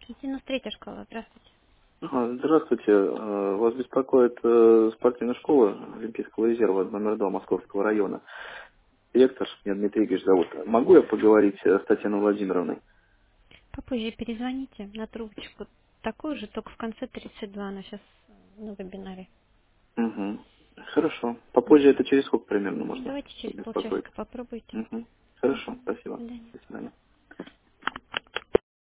93-я школа, здравствуйте. Здравствуйте. Вас беспокоит спортивная школа Олимпийского резерва номер 2 Московского района. Директор, меня Дмитрий Игоревич зовут. Могу я поговорить с Татьяной Владимировной? Попозже перезвоните на трубочку. Такую же, только в конце 32, она сейчас на вебинаре. Угу. Хорошо. Попозже это через сколько примерно можно Давайте через беспокоить? полчасика попробуйте. Угу. Мгм. Хорошо, До спасибо. свидания. До свидания.